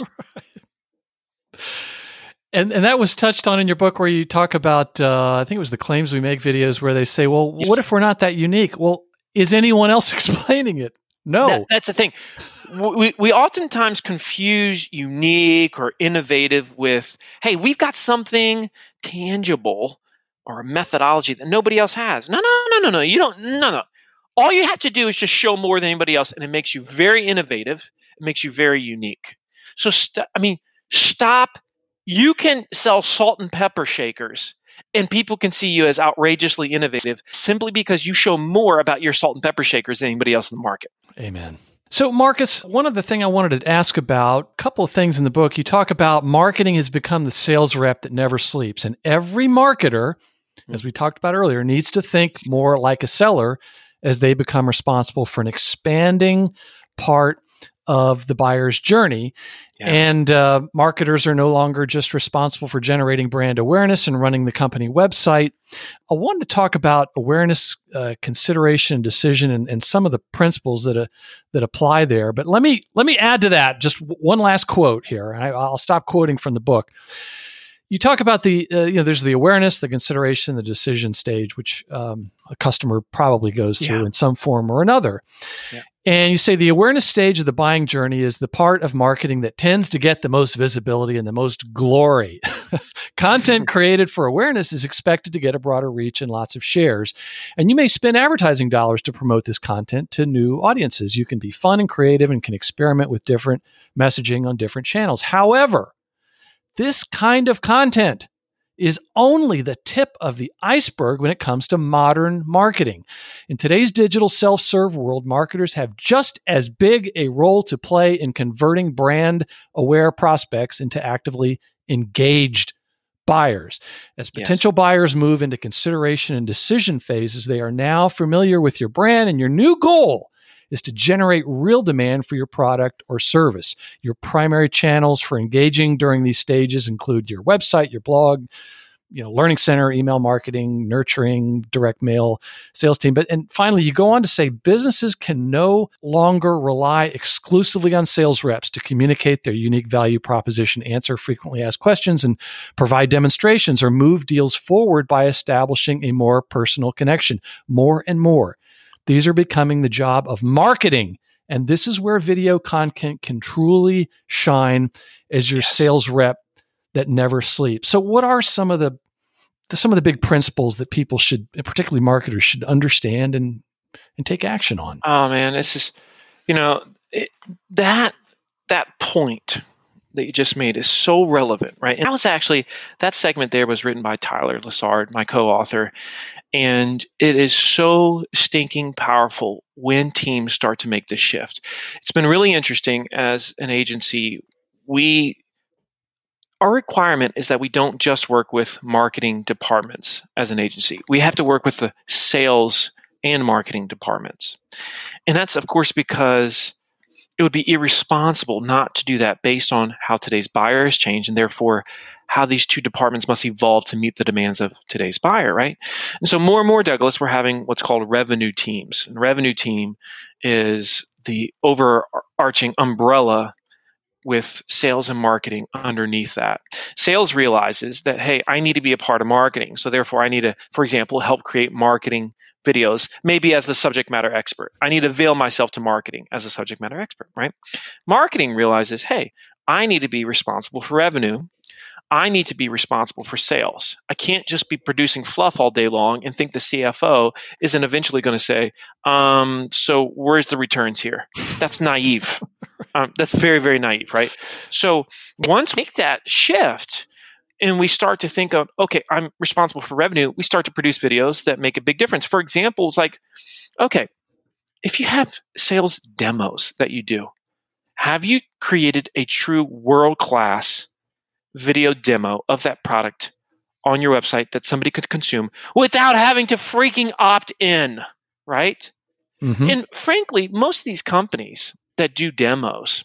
And and that was touched on in your book where you talk about, uh, I think it was the Claims We Make videos where they say, well, what if we're not that unique? Well, is anyone else explaining it? No. That, that's the thing. We, we oftentimes confuse unique or innovative with, hey, we've got something tangible or a methodology that nobody else has. No, no, no, no, no. You don't, no, no. All you have to do is just show more than anybody else, and it makes you very innovative. It makes you very unique. So, st- I mean, stop. You can sell salt and pepper shakers, and people can see you as outrageously innovative simply because you show more about your salt and pepper shakers than anybody else in the market. Amen. So, Marcus, one of the things I wanted to ask about, a couple of things in the book, you talk about marketing has become the sales rep that never sleeps. And every marketer, as we talked about earlier, needs to think more like a seller as they become responsible for an expanding part of the buyer's journey. Yeah. And uh, marketers are no longer just responsible for generating brand awareness and running the company website. I wanted to talk about awareness, uh, consideration, decision, and, and some of the principles that uh, that apply there. But let me let me add to that just one last quote here. I, I'll stop quoting from the book. You talk about the, uh, you know, there's the awareness, the consideration, the decision stage, which um, a customer probably goes through yeah. in some form or another. Yeah. And you say the awareness stage of the buying journey is the part of marketing that tends to get the most visibility and the most glory. Content created for awareness is expected to get a broader reach and lots of shares. And you may spend advertising dollars to promote this content to new audiences. You can be fun and creative and can experiment with different messaging on different channels. However, this kind of content is only the tip of the iceberg when it comes to modern marketing. In today's digital self-serve world, marketers have just as big a role to play in converting brand-aware prospects into actively engaged buyers. As potential yes. buyers move into consideration and decision phases, they are now familiar with your brand, and your new goal is to generate real demand for your product or service. Your primary channels for engaging during these stages include your website, your blog, you know, learning center, email marketing, nurturing, direct mail, sales team. But and finally, you go on to say businesses can no longer rely exclusively on sales reps to communicate their unique value proposition, answer frequently asked questions, and provide demonstrations or move deals forward by establishing a more personal connection. More and more, these are becoming the job of marketing. And this is where video content can truly shine as your yes. sales rep that never sleeps. So what are some of the, the some of the big principles that people should, particularly marketers, should understand and and take action on? Oh man, this is, you know, it, that that point that you just made is so relevant, right? And that was actually, that segment there was written by Tyler Lessard, my co-author, and it is so stinking powerful when teams start to make this shift. It's been really interesting as an agency. We Our requirement is that we don't just work with marketing departments as an agency. We have to work with the sales and marketing departments. And that's, of course, because it would be irresponsible not to do that based on how today's buyer has changed and therefore how these two departments must evolve to meet the demands of today's buyer, right? And so more and more, Douglas, we're having what's called revenue teams. And revenue team is the overarching umbrella with sales and marketing underneath that. Sales realizes that, hey, I need to be a part of marketing. So therefore, I need to, for example, help create marketing videos, maybe as the subject matter expert. I need to avail myself to marketing as a subject matter expert, right? Marketing realizes, hey, I need to be responsible for revenue. I need to be responsible for sales. I can't just be producing fluff all day long and think the C F O isn't eventually going to say, um, so where's the returns here? That's naive. Um, that's very, very naive, right? So once we make that shift and we start to think of, okay, I'm responsible for revenue, we start to produce videos that make a big difference. For example, it's like, okay, if you have sales demos that you do, have you created a true world-class video demo of that product on your website that somebody could consume without having to freaking opt in, right? Mm-hmm. And frankly, most of these companies that do demos,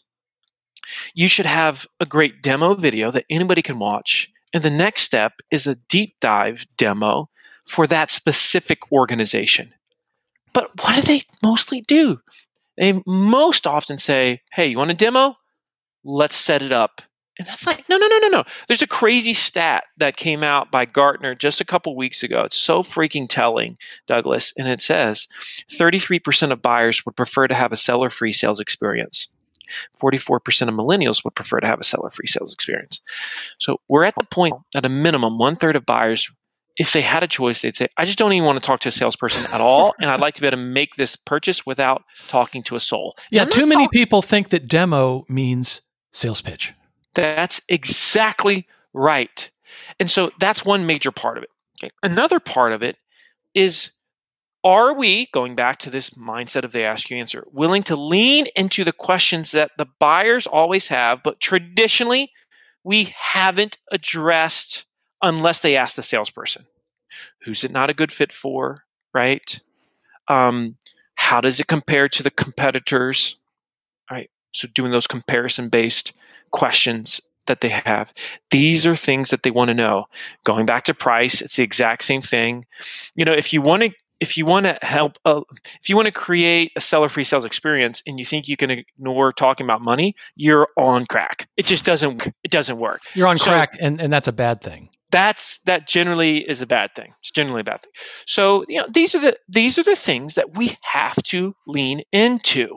you should have a great demo video that anybody can watch. And the next step is a deep dive demo for that specific organization. But what do they mostly do? They most often say, hey, you want a demo? Let's set it up. And that's like, no, no, no, no, no. There's a crazy stat that came out by Gartner just a couple weeks ago. It's so freaking telling, Douglas. And it says thirty-three percent of buyers would prefer to have a seller-free sales experience. forty-four percent of millennials would prefer to have a seller-free sales experience. So we're at the point, at a minimum, one-third of buyers, if they had a choice, they'd say, I just don't even want to talk to a salesperson at all. And I'd like to be able to make this purchase without talking to a soul. Yeah, too many talking- people think that demo means sales pitch. That's exactly right. And so that's one major part of it. Okay. Another part of it is, are we, going back to this mindset of they ask you answer, willing to lean into the questions that the buyers always have, but traditionally we haven't addressed unless they ask the salesperson? Who's it not a good fit for, right? Um, how does it compare to the competitors, right? So doing those comparison-based questions that they have. These are things that they want to know. Going back to price, it's the exact same thing. You know, if you want to, if you want to help, uh, if you want to create a seller-free sales experience, and you think you can ignore talking about money, you're on crack. It just doesn't. It doesn't work. You're on so, crack, and, and that's a bad thing. That's that generally is a bad thing. It's generally a bad thing. So you know, these are the these are the things that we have to lean into.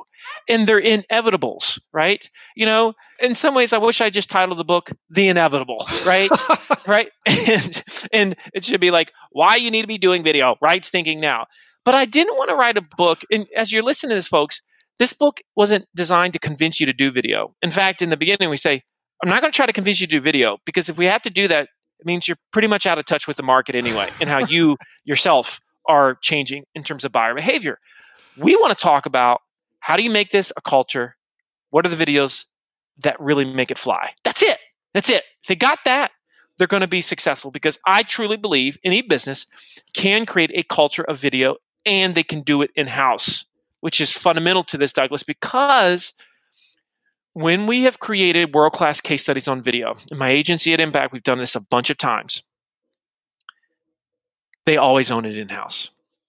and they're inevitables, right? You know, in some ways, I wish I just titled the book "The Inevitable," right? right, and and it should be like why you need to be doing video right stinking now. But I didn't want to write a book. And as you're listening to this, folks, this book wasn't designed to convince you to do video. In fact, in the beginning, we say, I'm not going to try to convince you to do video, because if we have to do that, it means you're pretty much out of touch with the market anyway and how you yourself are changing in terms of buyer behavior. We want to talk about how do you make this a culture? What are the videos that really make it fly? That's it. That's it. If they got that, they're going to be successful, because I truly believe any business can create a culture of video, and they can do it in-house, which is fundamental to this, Douglas, because when we have created world-class case studies on video, in my agency at Impact, we've done this a bunch of times, they always own it in-house.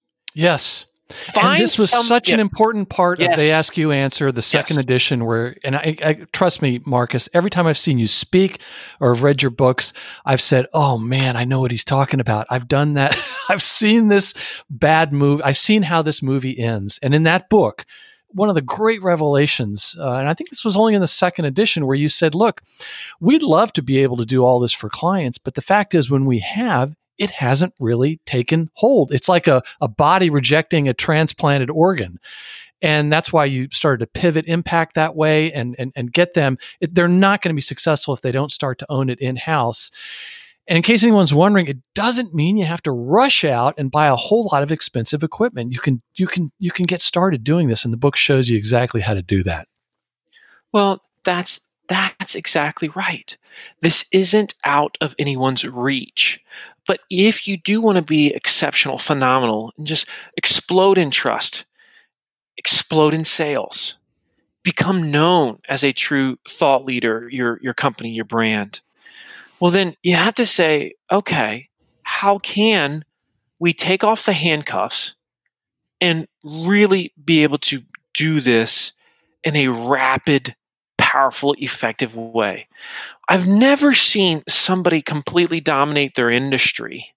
Yes. Find and this was some, such yeah. an important part Yes. of They Ask You Answer, the second Yes. edition, where, and I, I trust me, Marcus, every time I've seen you speak or have read your books, I've said, oh man, I know what he's talking about. I've done that. I've seen this bad movie. I've seen how this movie ends. And in that book, one of the great revelations, uh, and I think this was only in the second edition, where you said, look, we'd love to be able to do all this for clients, but the fact is when we have, it hasn't really taken hold. It's like a, a body rejecting a transplanted organ. And that's why you started to pivot Impact that way and, and, and get them. It, they're not going to be successful if they don't start to own it in-house. And in case anyone's wondering, it doesn't mean you have to rush out and buy a whole lot of expensive equipment. You can you can you can get started doing this, and the book shows you exactly how to do that. Well, that's that's exactly right. This isn't out of anyone's reach. But if you do want to be exceptional, phenomenal, and just explode in trust, explode in sales, become known as a true thought leader, your your company, your brand, well, then you have to say, okay, how can we take off the handcuffs and really be able to do this in a rapid, powerful, effective way? I've never seen somebody completely dominate their industry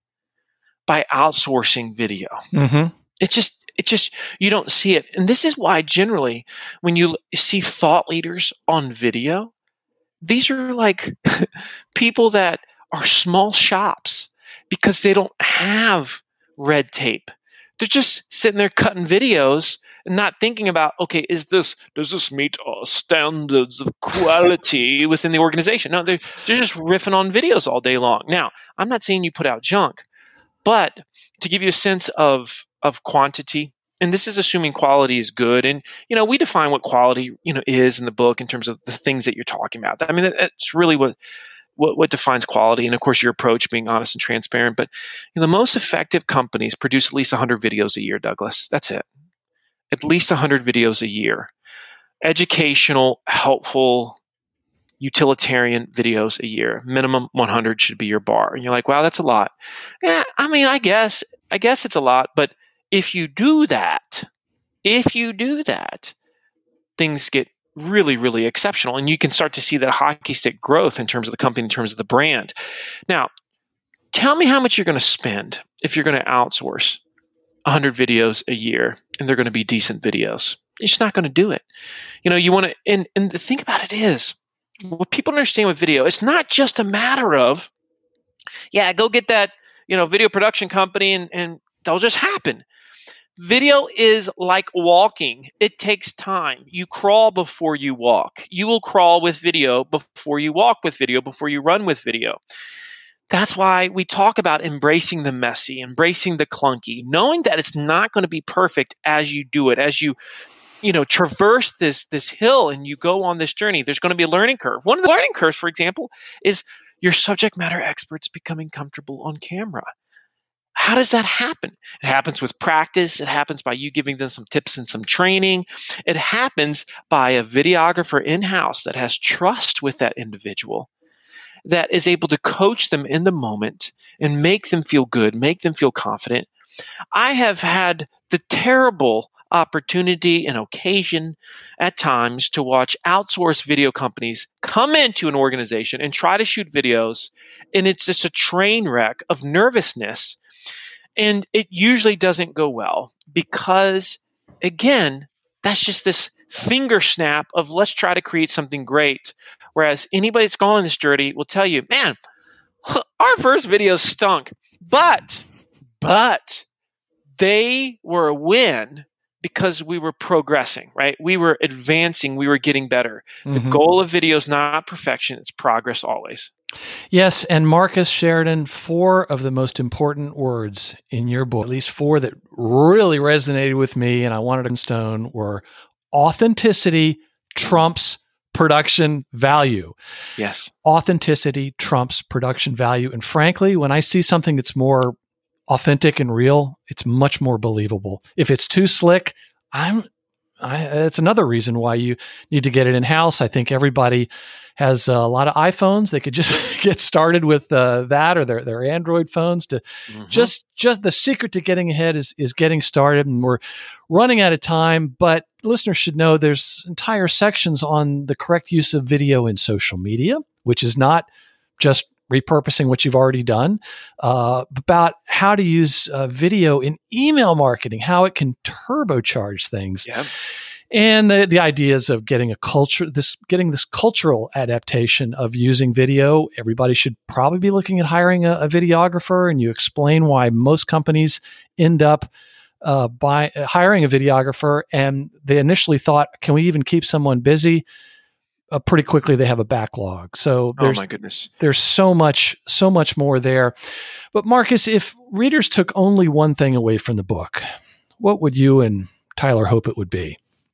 by outsourcing video. Mm-hmm. It just, it just, you don't see it. And this is why generally when you see thought leaders on video, these are like people that are small shops because they don't have red tape. They're just sitting there cutting videos and not thinking about, okay, is this, does this meet uh, standards of quality within the organization? No, they're, they're just riffing on videos all day long. Now, I'm not saying you put out junk, but to give you a sense of, of quantity, and this is assuming quality is good. And, you know, we define what quality, you know, is in the book in terms of the things that you're talking about. I mean, that's really what, what, what defines quality. And of course, your approach being honest and transparent. But you know, the most effective companies produce at least one hundred videos a year, Douglas. That's it. At least one hundred videos a year. Educational, helpful, utilitarian videos a year. Minimum one hundred should be your bar. And you're like, wow, that's a lot. Yeah, I mean, I guess, I guess it's a lot, but if you do that, if you do that, things get really, really exceptional. And you can start to see that hockey stick growth in terms of the company, in terms of the brand. Now, tell me how much you're going to spend if you're going to outsource one hundred videos a year and they're going to be decent videos. You're just not going to do it. You know, you want to, and, and the thing about it is, what people understand with video, it's not just a matter of, yeah, go get that, you know, video production company and, and they'll just happen. Video is like walking. It takes time. You crawl before you walk. You will crawl with video before you walk with video, before you run with video. That's why we talk about embracing the messy, embracing the clunky, knowing that it's not going to be perfect as you do it, as you, you know, traverse this, this hill and you go on this journey. There's going to be a learning curve. One of the learning curves, for example, is your subject matter experts becoming comfortable on camera. How does that happen? It happens with practice. It happens by you giving them some tips and some training. It happens by a videographer in-house that has trust with that individual, that is able to coach them in the moment and make them feel good, make them feel confident. I have had the terrible opportunity and occasion at times to watch outsourced video companies come into an organization and try to shoot videos, and it's just a train wreck of nervousness. And it usually doesn't go well because, again, that's just this finger snap of let's try to create something great. Whereas anybody that's gone on this journey will tell you, man, our first videos stunk, but, but they were a win because we were progressing, right? We were advancing, we were getting better. Mm-hmm. The goal of video is not perfection, it's progress always. Yes, and Marcus Sheridan, four of the most important words in your book, at least four that really resonated with me and I wanted to stone, were authenticity trumps production value. Yes. Authenticity trumps production value. And frankly, when I see something that's more authentic and real, it's much more believable. If it's too slick, I'm I, it's another reason why you need to get it in-house. I think everybody has a lot of iPhones. They could just get started with uh, that or their, their Android phones to mm-hmm. just, just the secret to getting ahead is, is getting started. And we're running out of time, but listeners should know there's entire sections on the correct use of video in social media, which is not just repurposing what you've already done, uh, about how to use uh, video in email marketing, how it can turbocharge things. Yep. And the, the ideas of getting a culture, this getting this cultural adaptation of using video. Everybody should probably be looking at hiring a, a videographer, and you explain why most companies end up uh, by uh, hiring a videographer, and they initially thought, can we even keep someone busy? Uh, pretty quickly they have a backlog. So there's, oh my goodness. there's so much, so much more there. But Marcus, if readers took only one thing away from the book, what would you and Tyler hope it would be?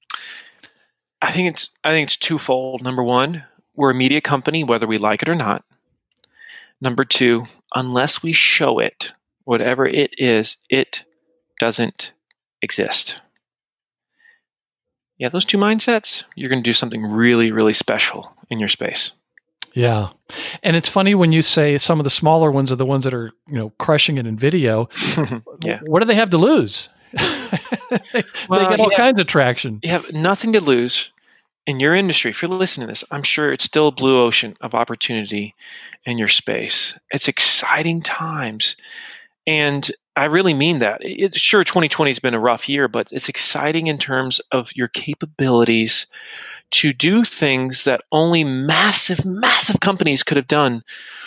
I think it's, I think it's twofold. Number one, we're a media company, whether we like it or not. Number two, unless we show it, whatever it is, it doesn't exist. Yeah, those two mindsets, you're going to do something really, really special in your space. Yeah. And it's funny when you say some of the smaller ones are the ones that are, you know, crushing it in video. Yeah. What do they have to lose? they, well, they get all have, kinds of traction. You have nothing to lose in your industry. If you're listening to this, I'm sure it's still a blue ocean of opportunity in your space. It's exciting times. And I really mean that. It's sure, twenty twenty has been a rough year, but it's exciting in terms of your capabilities to do things that only massive, massive companies could have done,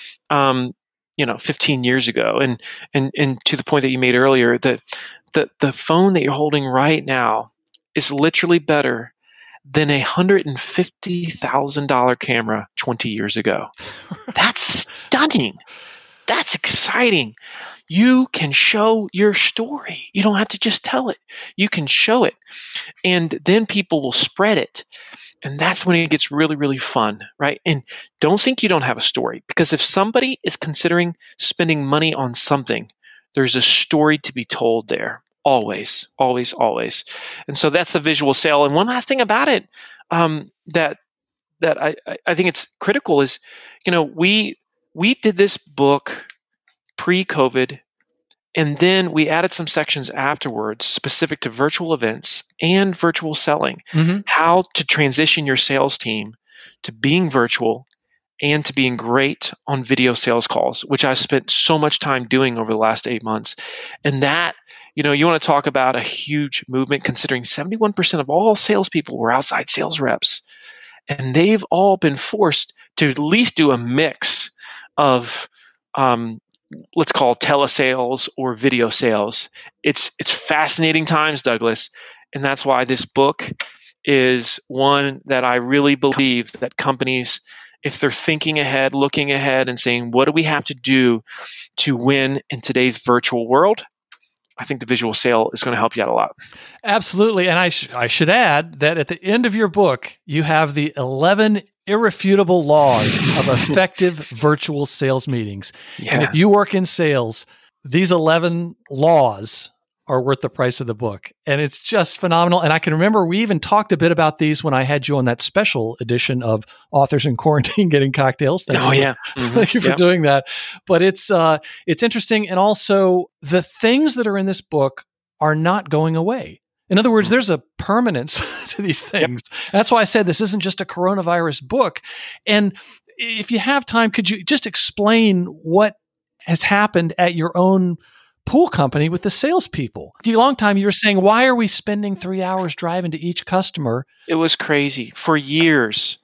um, you know, fifteen years ago. And and and to the point that you made earlier, that the the phone that you're holding right now is literally better than a one hundred fifty thousand dollars camera twenty years ago. That's stunning. That's exciting. You can show your story. You don't have to just tell it. You can show it. And then people will spread it. And that's when it gets really, really fun, right? And don't think you don't have a story, because if somebody is considering spending money on something, there's a story to be told there. Always, always, always. And so that's the visual sale. And one last thing about it um, that that I, I think it's critical is, you know, we we did this book pre-COVID, and then we added some sections afterwards specific to virtual events and virtual selling, mm-hmm. how to transition your sales team to being virtual and to being great on video sales calls, which I spent so much time doing over the last eight months. And that, you know, you want to talk about a huge movement, considering seventy-one percent of all salespeople were outside sales reps. And they've all been forced to at least do a mix of, um, let's call telesales or video sales. It's it's fascinating times, Douglas. And that's why this book is one that I really believe that companies, if they're thinking ahead, looking ahead and saying, what do we have to do to win in today's virtual world? I think the visual sale is going to help you out a lot. Absolutely. And I, sh- I should add that at the end of your book, you have the eleven irrefutable laws of effective virtual sales meetings. Yeah. And if you work in sales, these eleven laws are worth the price of the book. And it's just phenomenal. And I can remember we even talked a bit about these when I had you on that special edition of Authors in Quarantine Getting Cocktails. Thank oh, you. yeah. Mm-hmm. Thank you for yep. doing that. But it's uh, it's interesting. And also, the things that are in this book are not going away. In other words, there's a permanence to these things. Yep. That's why I said this isn't just a coronavirus book. And if you have time, could you just explain what has happened at your own pool company with the salespeople. For a long time, you were saying, why are we spending three hours driving to each customer? It was crazy. For years,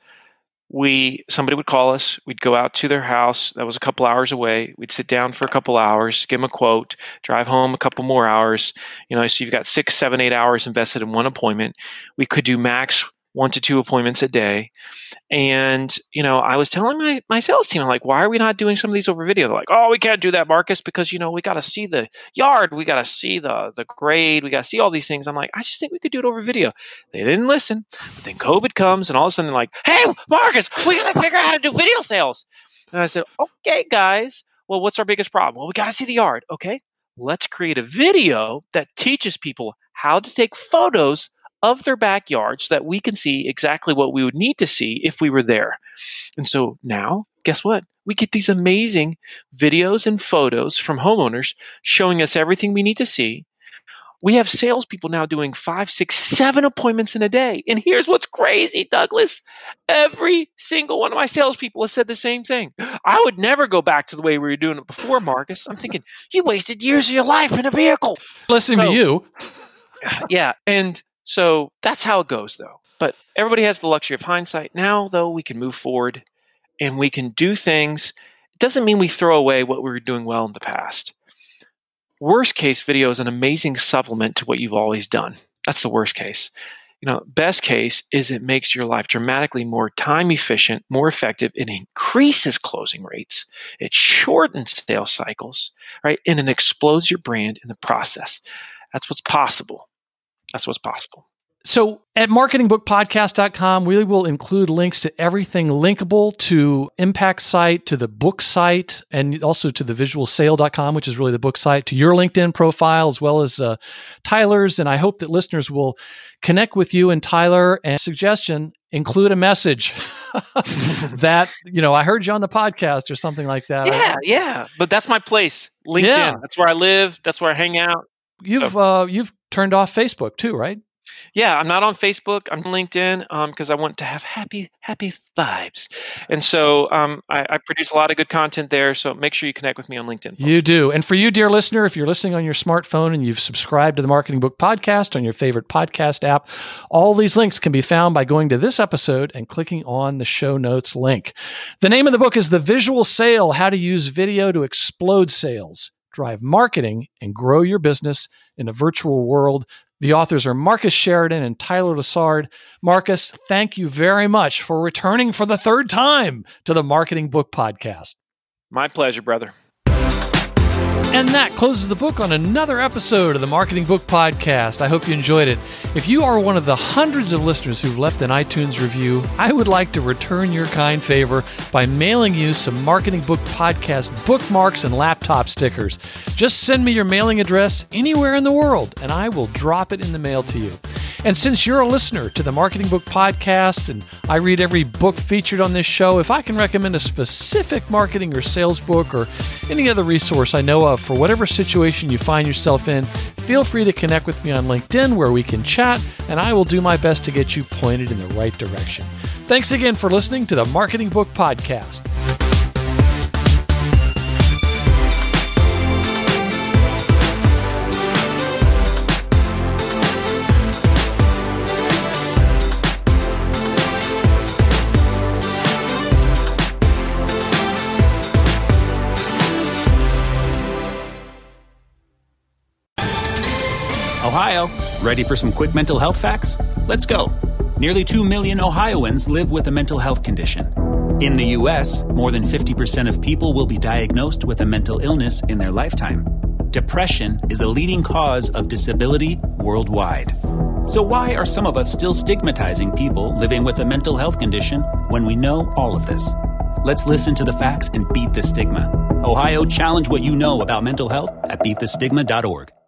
we somebody would call us. We'd go out to their house. That was a couple hours away. We'd sit down for a couple hours, give them a quote, drive home a couple more hours. You know, so you've got six, seven, eight hours invested in one appointment. We could do max one to two appointments a day. And, you know, I was telling my, my sales team, I'm like, why are we not doing some of these over video? They're like, oh, we can't do that, Marcus, because, you know, we got to see the yard. We got to see the, the grade. We got to see all these things. I'm like, I just think we could do it over video. They didn't listen. But then COVID comes and all of a sudden they're like, hey, Marcus, we got to figure out how to do video sales. And I said, okay, guys, well, what's our biggest problem? Well, we got to see the yard. Okay, let's create a video that teaches people how to take photos of their backyard so that we can see exactly what we would need to see if we were there. And so now, guess what? We get these amazing videos and photos from homeowners showing us everything we need to see. We have salespeople now doing five, six, seven appointments in a day. And here's what's crazy, Douglas. Every single one of my salespeople has said the same thing. I would never go back to the way we were doing it before, Marcus. I'm thinking, you wasted years of your life in a vehicle. Listening so, to you. Yeah. And so that's how it goes, though. But everybody has the luxury of hindsight. Now, though, we can move forward and we can do things. It doesn't mean we throw away what we were doing well in the past. Worst case video is an amazing supplement to what you've always done. That's the worst case. You know, best case is it makes your life dramatically more time efficient, more effective. It increases closing rates. It shortens sales cycles, right? And it explodes your brand in the process. That's what's possible. That's what's possible. So at marketing book podcast dot com, we will include links to everything linkable to Impact site, to the book site, and also to the visual sale dot com, which is really the book site, to your LinkedIn profile, as well as uh, Tyler's. And I hope that listeners will connect with you and Tyler. And suggestion, include a message that, you know, I heard you on the podcast or something like that. Yeah, yeah. But that's my place, LinkedIn. Yeah. That's where I live. That's where I hang out. You've uh, you've turned off Facebook too, right? Yeah, I'm not on Facebook. I'm on LinkedIn because um, I want to have happy, happy vibes. And so um, I, I produce a lot of good content there. So make sure you connect with me on LinkedIn. Folks. You do. And for you, dear listener, if you're listening on your smartphone and you've subscribed to the Marketing Book Podcast on your favorite podcast app, all these links can be found by going to this episode and clicking on the show notes link. The name of the book is The Visual Sale: How to Use Video to Explode Sales, Drive Marketing, and Grow Your Business in a Virtual World. The authors are Marcus Sheridan and Tyler Lessard. Marcus, thank you very much for returning for the third time to the Marketing Book Podcast. My pleasure, brother. And that closes the book on another episode of the Marketing Book Podcast. I hope you enjoyed it. If you are one of the hundreds of listeners who've left an iTunes review, I would like to return your kind favor by mailing you some Marketing Book Podcast bookmarks and laptop stickers. Just send me your mailing address anywhere in the world, and I will drop it in the mail to you. And since you're a listener to the Marketing Book Podcast, and I read every book featured on this show, if I can recommend a specific marketing or sales book or any other resource I know of for whatever situation you find yourself in, feel free to connect with me on LinkedIn where we can chat, and I will do my best to get you pointed in the right direction. Thanks again for listening to the Marketing Book Podcast. Ohio, ready for some quick mental health facts? Let's go. Nearly two million Ohioans live with a mental health condition. In the U S, more than fifty percent of people will be diagnosed with a mental illness in their lifetime. Depression is a leading cause of disability worldwide. So why are some of us still stigmatizing people living with a mental health condition when we know all of this? Let's listen to the facts and beat the stigma. Ohio, challenge what you know about mental health at beat the stigma dot org.